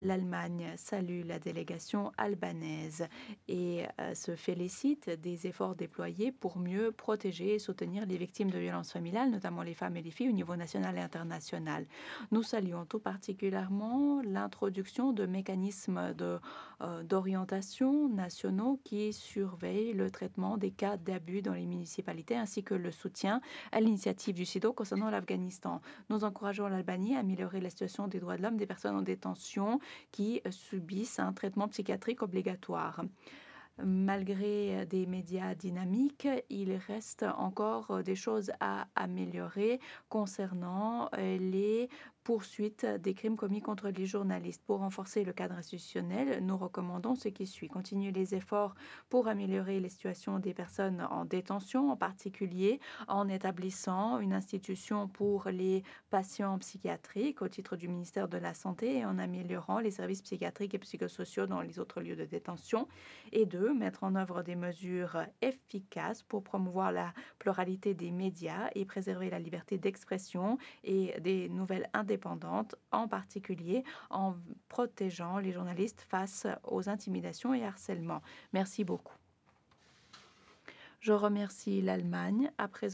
L'Allemagne salue la délégation albanaise et se félicite des efforts déployés pour mieux protéger et soutenir les victimes de violences familiales, notamment les femmes et les filles, au niveau national et international. Nous saluons tout particulièrement l'introduction de mécanismes d'orientation nationaux qui surveillent le traitement des cas d'abus dans les municipalités, ainsi que le soutien à l'initiative du CIDO concernant l'Afghanistan. Nous encourageons l'Albanie à améliorer la situation des droits de l'homme des personnes en détention qui subissent un traitement psychiatrique obligatoire. Malgré des médias dynamiques, il reste encore des choses à améliorer concernant les poursuites des crimes commis contre les journalistes. Pour renforcer le cadre institutionnel, nous recommandons ce qui suit. Continuer les efforts pour améliorer les situations des personnes en détention, en particulier en établissant une institution pour les patients psychiatriques au titre du ministère de la Santé et en améliorant les services psychiatriques et psychosociaux dans les autres lieux de détention. Et deux, mettre en œuvre des mesures efficaces pour promouvoir la pluralité des médias et préserver la liberté d'expression et des nouvelles indépendantes, en particulier en protégeant les journalistes face aux intimidations et harcèlements. Merci beaucoup. Je remercie l'Allemagne. À présent,